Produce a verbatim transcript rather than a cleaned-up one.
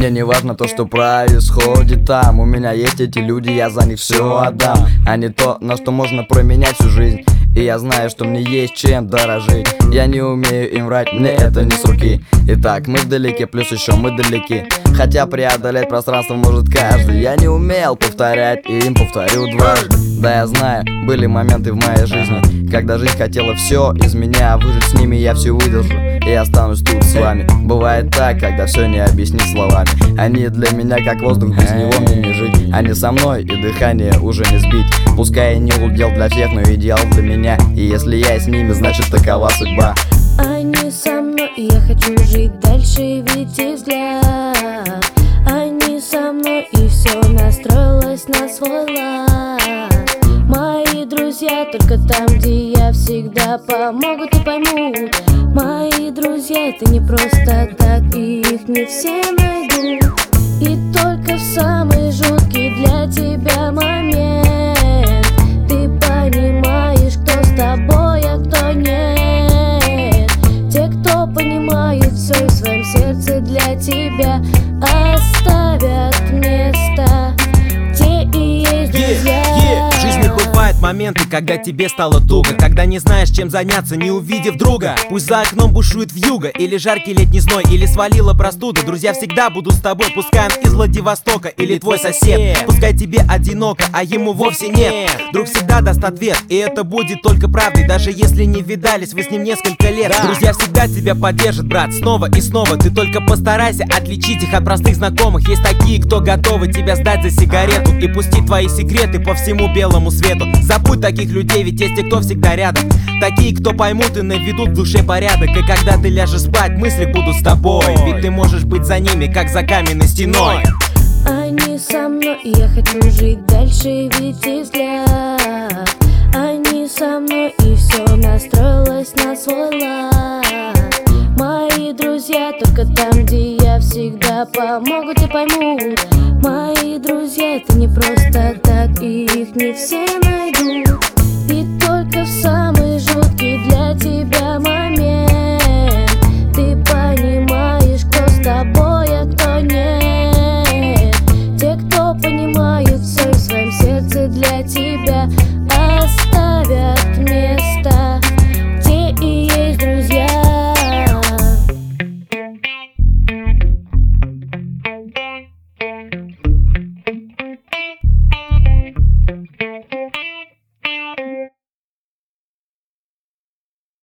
Мне не важно то, что происходит там. У меня есть эти люди, я за них все отдам. А не то, на что можно променять всю жизнь. И я знаю, что мне есть чем дорожить. Я не умею им врать, мне это не с руки. Итак, мы вдалеке, плюс еще мы далеки. Хотя преодолеть пространство может каждый. Я не умел повторять, и им повторю дважды. Да, я знаю, были моменты в моей жизни, когда жизнь хотела все из меня, а выжить с ними я все выдержу, и останусь тут с вами. Бывает так, когда все не объяснить словами. Они для меня как воздух, без него мне не жить. Они со мной, и дыхание уже не сбить. Пускай и не удел для всех, но идеал для меня. И если я с ними, значит такова судьба. Они со мной, и я хочу жить дальше, видеть их взгляд. Они со мной, и все настроилось на свой лад. Мои друзья только там, где я, всегда помогут и поймут. Мои друзья, это не просто так, и их не все найдут. И только в самый жуткий для тебя момент ты понимаешь, кто с тобой, а кто нет. Те, кто понимают все в своем сердце для тебя, оставят место. Те и есть друзья. Yeah, yeah. В жизни бывают моменты, когда тебе стало туго, когда не знаешь, чем заняться, не увидев друга. Пусть за окном бушует вьюга, или жаркий летний зной, или свалила простуда. Друзья всегда будут с тобой, пускай он из Владивостока или твой сосед. Пускай тебе одиноко, а ему вовсе нет. Друг всегда даст ответ, и это будет только правдой. Даже если не видались вы с ним несколько лет. Друзья всегда тебя поддержат, брат, снова и снова. Ты только постарайся отличить их от простых знакомых. Есть такие, кто готовы тебя сдать за сигарету и пустить твои секреты по всему белому свету. Забудь таких людей, ведь есть те, кто всегда рядом. Такие, кто поймут и наведут в душе порядок. И когда ты ляжешь спать, мысли будут с тобой. Ведь ты можешь быть за ними, как за каменной стеной. Они со мной, и я хочу жить дальше, видеть их взгляд. Они со мной, и все настроилось на свой лад. Мои друзья только там, где я, всегда помогут и поймут. Мои друзья, это не просто так, и их не все найдут.